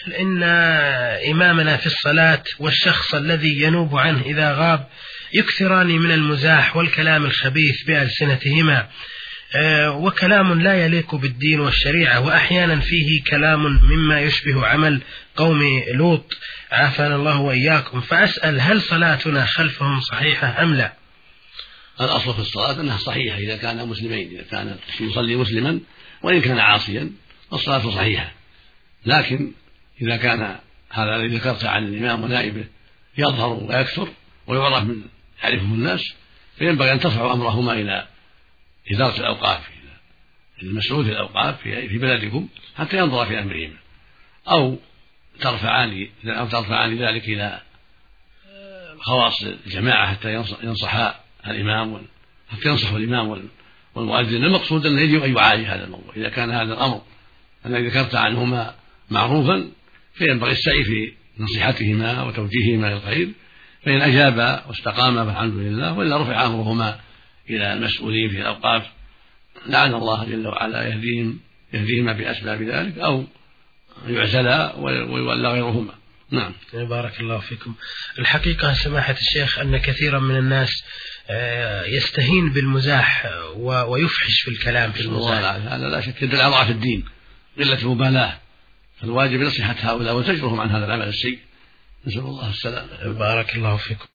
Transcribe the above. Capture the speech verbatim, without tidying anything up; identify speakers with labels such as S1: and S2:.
S1: إن إمامنا في الصلاة والشخص الذي ينوب عنه إذا غاب يكثران من المزاح والكلام الخبيث بألسنتهما، وكلام لا يليق بالدين والشريعة، وأحيانا فيه كلام مما يشبه عمل قوم لوط عافانا الله وإياكم. فأسأل هل صلاتنا خلفهم صحيحة أم لا؟
S2: الأصل في الصلاة أنها صحيحة إذا كان مسلمين، إذا كان يصلي مسلما وإن كان عاصيا الصلاة صحيحة. لكن إذا كان هذا الذي ذكرت عن الإمام ونائبه يظهر ويكثر ويعرف من يعرفه الناس، فينبغي أن ترفعوا أمرهما إلى إدارة الأوقاف، المسؤول في الأوقاف في بلدكم حتى ينظر في أمرهما، أو ترفعان أو ترفعان ذلك إلى خواص الجماعة حتى ينصحا الإمام حتى ينصحوا الإمام والمؤذن. المقصود أنه يجب أن يعالج هذا الموضوع. إذا كان هذا الأمر الذي ذكرت عنهما معروفا فينبغي السعي في نصيحتهما وتوجيههما للخير، فإن أجابا واستقاما فالحمد لله، وإلا رفع أمرهما إلى المسؤولين في الأوقاف لعل الله جل وعلا يهديهم يهديهما بأسباب ذلك، أو يعزلا ويولى غيرهما. نعم.
S1: بارك الله فيكم. الحقيقة سماحة الشيخ أن كثيرا من الناس يستهين بالمزاح ويفحش في الكلام في المزاح.
S2: هذا لا شك يدل على ضعف الدين، قلة مبالاة، فالواجب نصيحة هؤلاء وزجرهم عن هذا العمل السيء. نسأل الله السلامة.
S1: بارك الله فيكم.